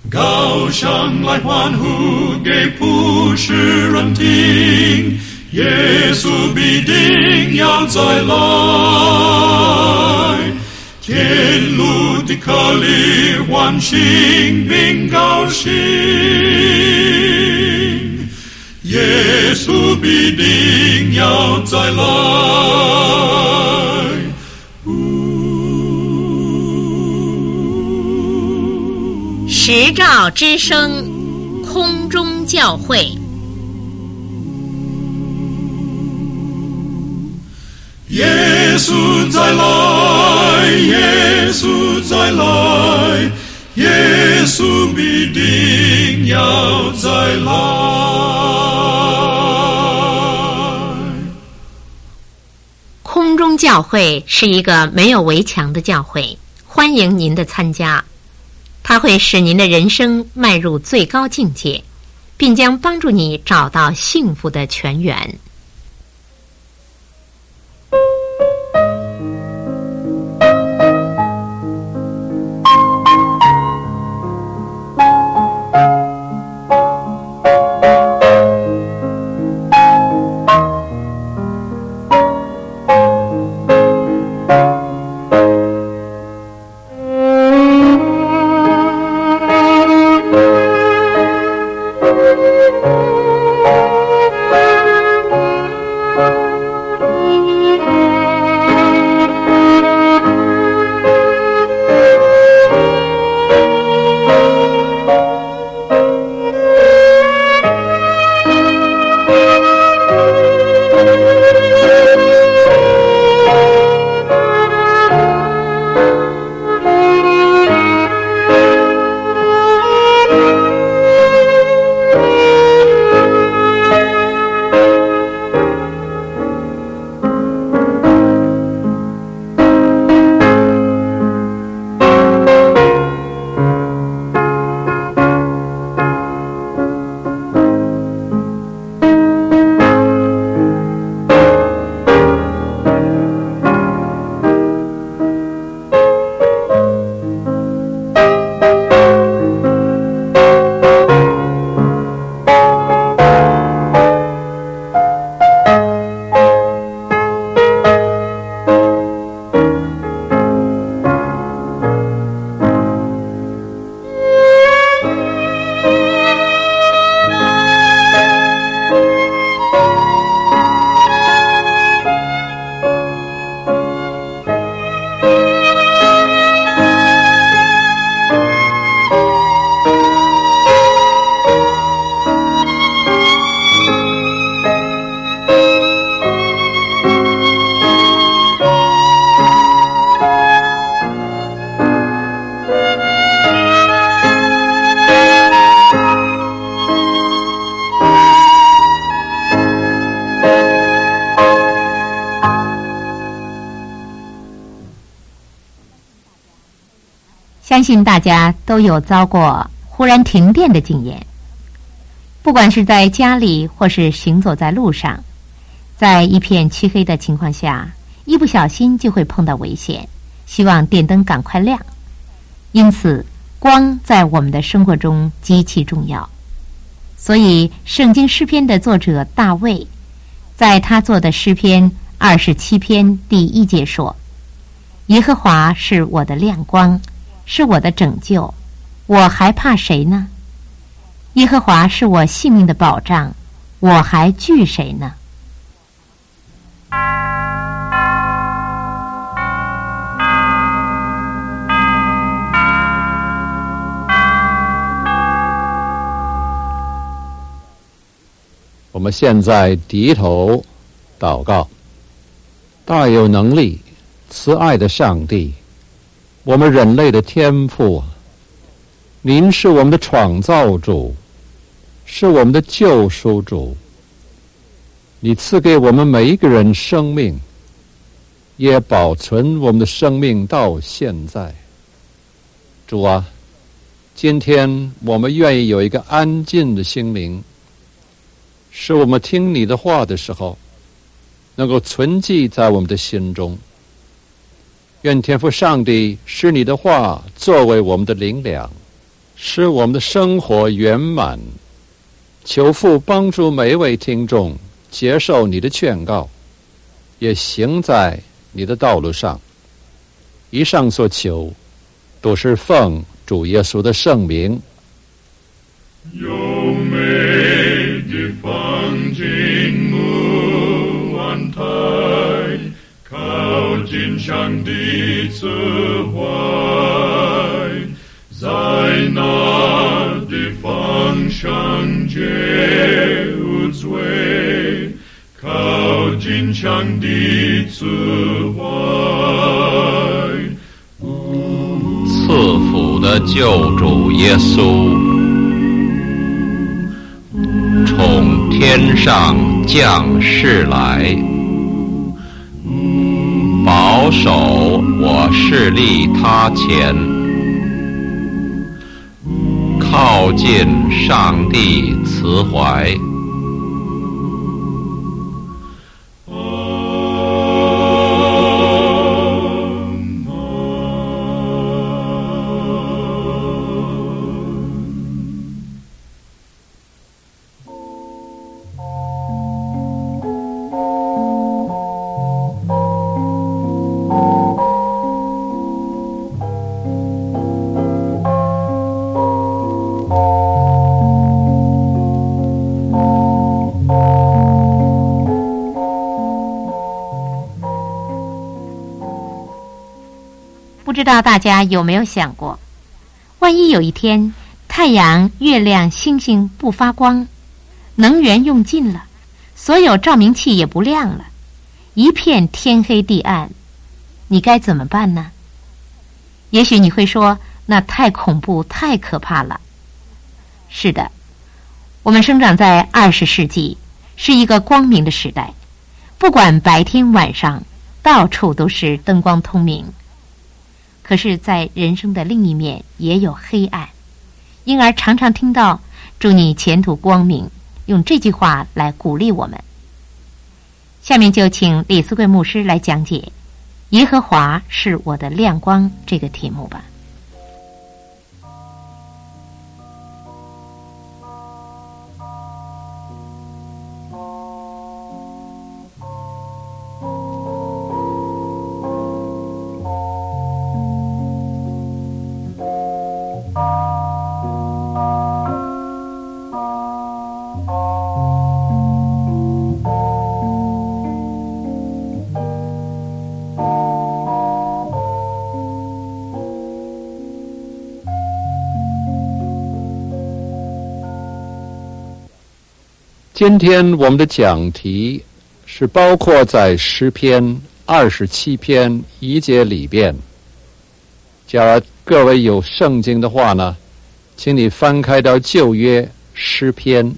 高声来欢呼给普世人听，耶稣必定要再来，天路的客旅欢欣并高兴，耶稣必定要再来。 时照之声，空中教会。 耶稣再来，耶稣再来，耶稣必定要再来。 空中教会是一个没有围墙的教会，欢迎您的参加。它会使您的人生迈入最高境界，并将帮助你找到幸福的泉源。相信大家都有遭过忽然停电的经验，不管是在家里或是行走在路上，在一片漆黑的情况下，一不小心就会碰到危险，希望电灯赶快亮。因此光在我们的生活中极其重要，所以圣经诗篇的作者大卫在他作的诗篇27篇第1节说，耶和华是我的亮光，是我的拯救，我还怕谁呢？耶和华是我性命的保障，我还惧谁呢？ 我们现在低头祷告。大有能力慈爱的上帝，我们人类的天父，您是我们的创造主，是我们的救赎主。你赐给我们每一个人生命，也保存我们的生命到现在。主啊，今天我们愿意有一个安静的心灵，使我们听你的话的时候能够存记在我们的心中。愿天父上帝使你的话作为我们的灵粮， 使我们的生活圆满。求父帮助每一位听众接受你的劝告，也行在你的道路上。以上所求都是奉主耶稣的圣名。 优美的风景木安台，靠近上帝慈怀，在那的方向皆无罪，靠近上帝慈怀。 赐福的救主耶稣，从天上降世来，保守我势力他前，靠近上帝慈怀。 不知道大家有没有想过，万一有一天太阳、月亮、星星不发光，能源用尽了，所有照明器也不亮了，一片天黑地暗，你该怎么办呢？也许你会说，那太恐怖，太可怕了。是的，我们生长在20世纪，是一个光明的时代，不管白天晚上，到处都是灯光通明。可是在人生的另一面也有黑暗，因而常常听到祝你前途光明，用这句话来鼓励我们。下面就请李思贵牧师来讲解耶和华是我的亮光这个题目吧。 今天我们的讲题是包括在诗篇27篇1节里边。假如各位有圣经的话呢，请你翻开到旧约诗篇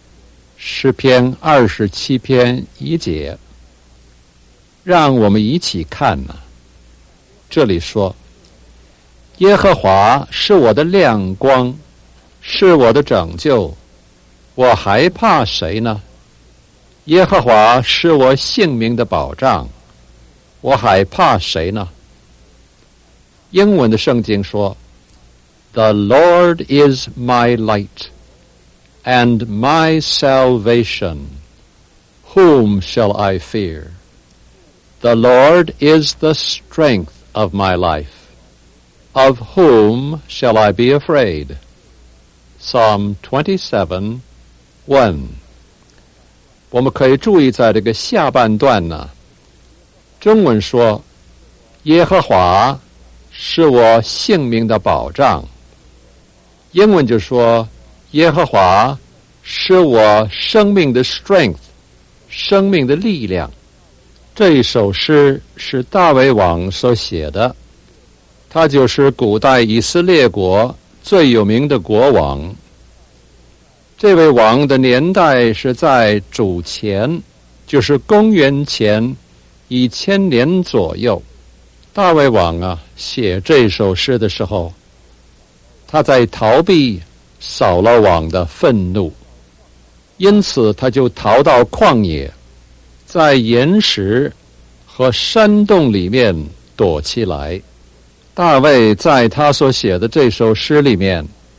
27篇1节，让我们一起看呢。这里说，耶和华是我的亮光，是我的拯救，我还怕谁呢？耶和华是我性命的保障，我还怕谁呢？英文的圣经说 The Lord is my light and my salvation. Whom shall I fear? The Lord is the strength of my life. Of whom shall I be afraid? Psalm 27:1。我们可以注意在这个下半段呢，中文说耶和华是我性命的保障，英文就说耶和华是我生命的 strength， 生命的力量。这一首诗是大卫王所写的，他就是古代以色列国最有名的国王。这位王的年代是在主前，就是公元前1000年左右。大卫王写这首诗的时候，他在逃避扫罗王的愤怒，因此他就逃到旷野，在岩石和山洞里面躲起来。大卫在他所写的这首诗里面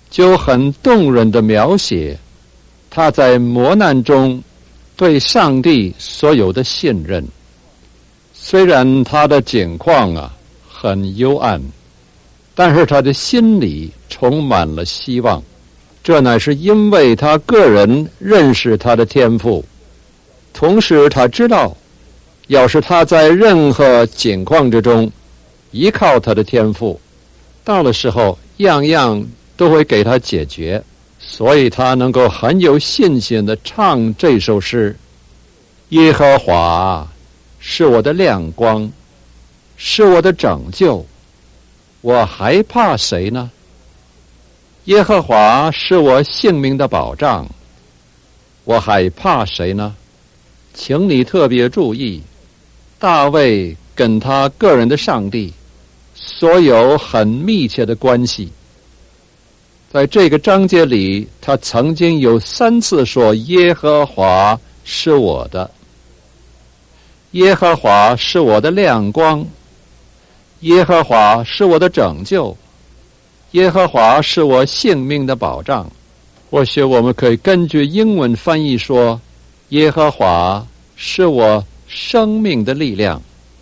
就很动人的描写他在磨难中对上帝所有的信任。虽然他的境况很幽暗，但是他的心里充满了希望。这乃是因为他个人认识他的天父，同时他知道，要是他在任何境况之中依靠他的天父，到了时候样样都会给他解决，所以他能够很有信心地唱这首诗：耶和华是我的亮光，是我的拯救，我还怕谁呢？耶和华是我性命的保障，我还怕谁呢？请你特别注意，大卫跟他个人的上帝所有很密切的关系。在这个章节里，他曾经有3次说耶和华是我的，耶和华是我的亮光，耶和华是我的拯救，耶和华是我性命的保障。或许我们可以根据英文翻译说，耶和华是我生命的力量，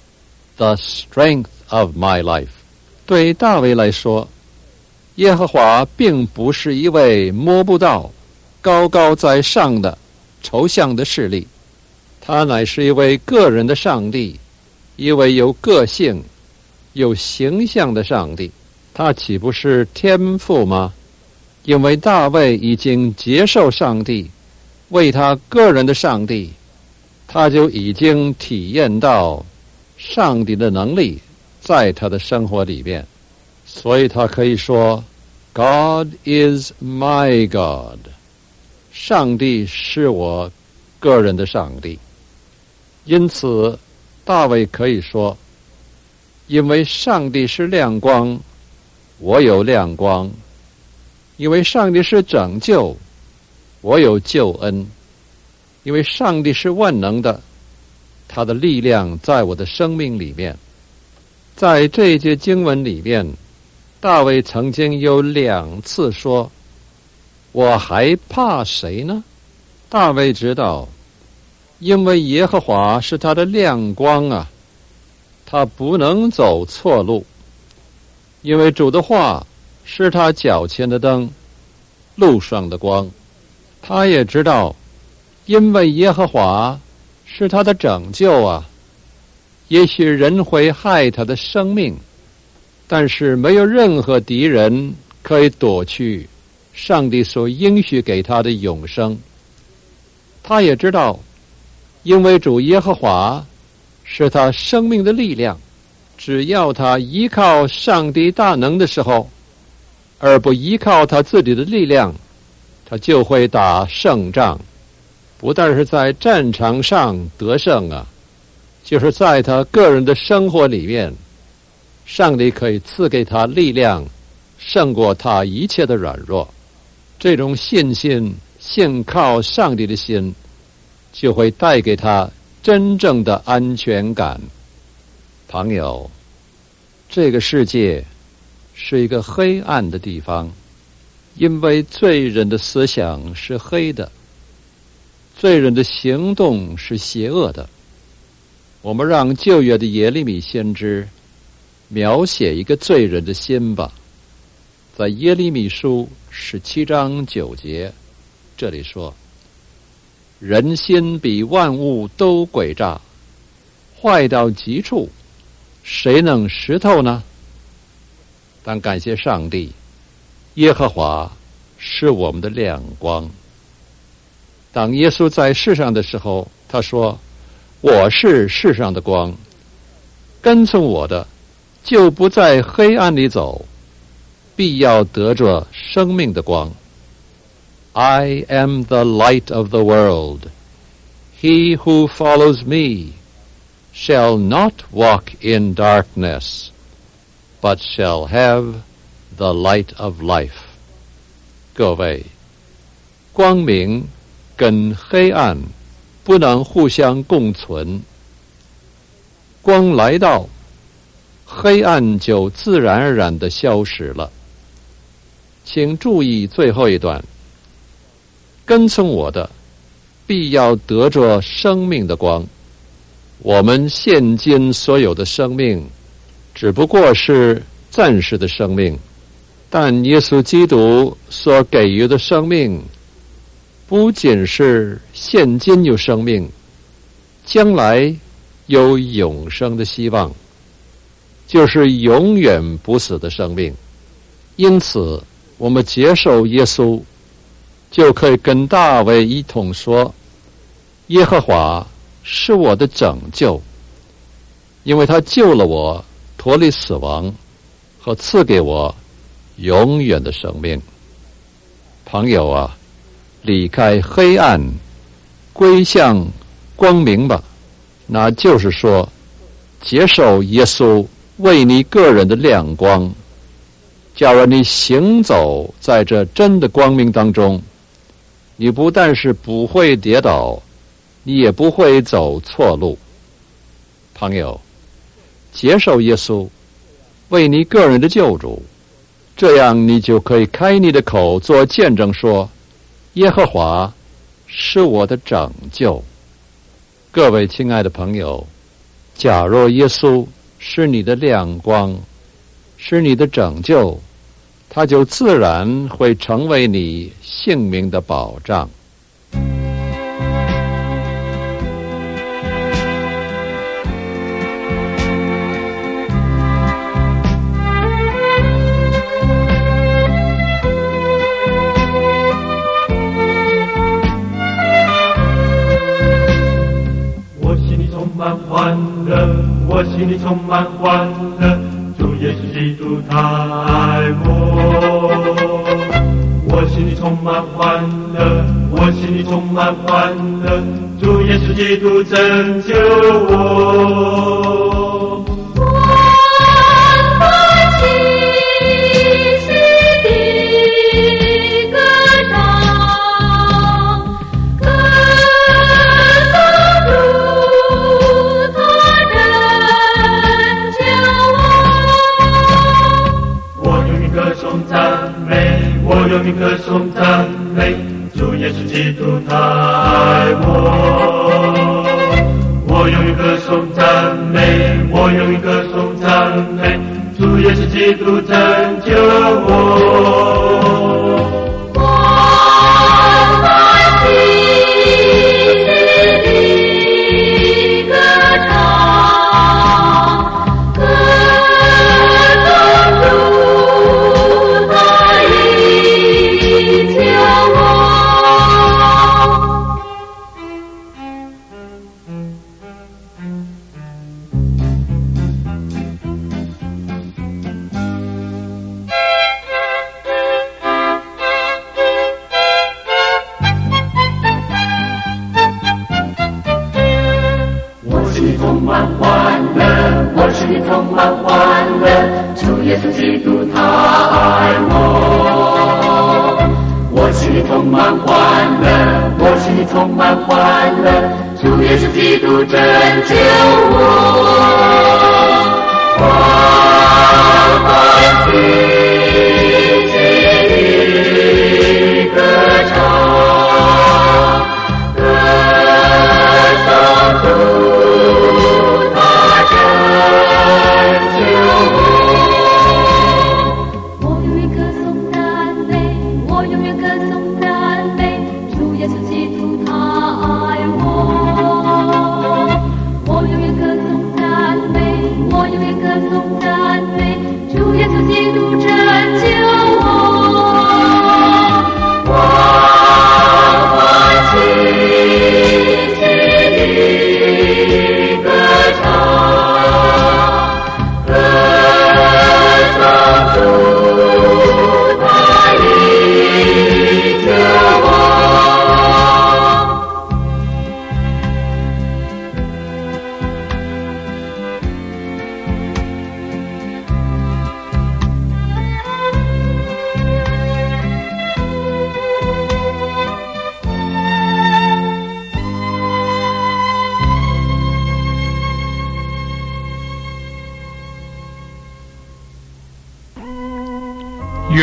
The strength of my life。 对大卫来说，耶和华并不是一位摸不到、高高在上的抽象的势力，他乃是一位个人的上帝，一位有个性、有形象的上帝。他岂不是天父吗？因为大卫已经接受上帝为他个人的上帝，他就已经体验到上帝的能力在他的生活里面，所以他可以说 God is my God， 上帝是我个人的上帝。因此大卫可以说，因为上帝是亮光，我有亮光；因为上帝是拯救，我有救恩；因为上帝是万能的，他的力量在我的生命里面。在这一节经文里面，大卫曾经有2次说，我还怕谁呢？大卫知道，因为耶和华是他的亮光他不能走错路。因为主的话是他脚前的灯，路上的光。他也知道，因为耶和华是他的拯救也许人会害他的生命，但是没有任何敌人可以夺去上帝所应许给他的永生。他也知道，因为主耶和华是他生命的力量，只要他依靠上帝大能的时候，而不依靠他自己的力量，他就会打胜仗。不但是在战场上得胜就是在他个人的生活里面，上帝可以赐给他力量，胜过他一切的软弱。这种信心，信靠上帝的心，就会带给他真正的安全感。朋友，这个世界是一个黑暗的地方，因为罪人的思想是黑的，罪人的行动是邪恶的。我们让旧约的耶利米先知描写一个罪人的心吧。在耶利米书17章9节，这里说，人心比万物都诡诈，坏到极处，谁能识透呢？但感谢上帝，耶和华是我们的亮光。当耶稣在世上的时候，他说，我是世上的光，跟从我的就不在黑暗里走，必要得着生命的光。 I am the light of the world. He who follows me shall not walk in darkness, but shall have the light of life. 各位，光明跟黑暗不能互相共存，光来到，黑暗就自然而然地消失了。 请注意最后一段，跟从我的必要得着生命的光。我们现今所有的生命只不过是暂时的生命，但耶稣基督所给予的生命不仅是现今有生命，将来有永生的希望，就是永远不死的生命。因此我们接受耶稣，就可以跟大卫一同说，耶和华是我的拯救，因为他救了我脱离死亡，和赐给我永远的生命。朋友啊，离开黑暗，归向光明吧。那就是说，接受耶稣为你个人的亮光。假如你行走在这真的光明当中，你不但是不会跌倒，你也不会走错路。朋友，接受耶稣为你个人的救主，这样你就可以开你的口做见证说，耶和华是我的拯救。各位亲爱的朋友，假若耶稣是你的亮光，是你的拯救，他就自然会成为你性命的保障。 我心里充满欢乐，主耶稣基督他爱我。我心里充满欢乐，我心里充满欢乐，主耶稣基督拯救我。我用一歌颂赞美，主耶稣基督他爱我。我用一歌颂赞美，我用一歌颂赞美，主耶稣基督拯救我。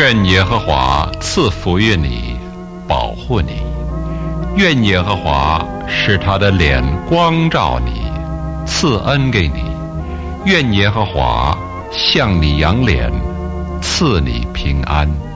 愿耶和华赐福于你，保护你；愿耶和华使他的脸光照你，赐恩给你；愿耶和华向你扬脸，赐你平安。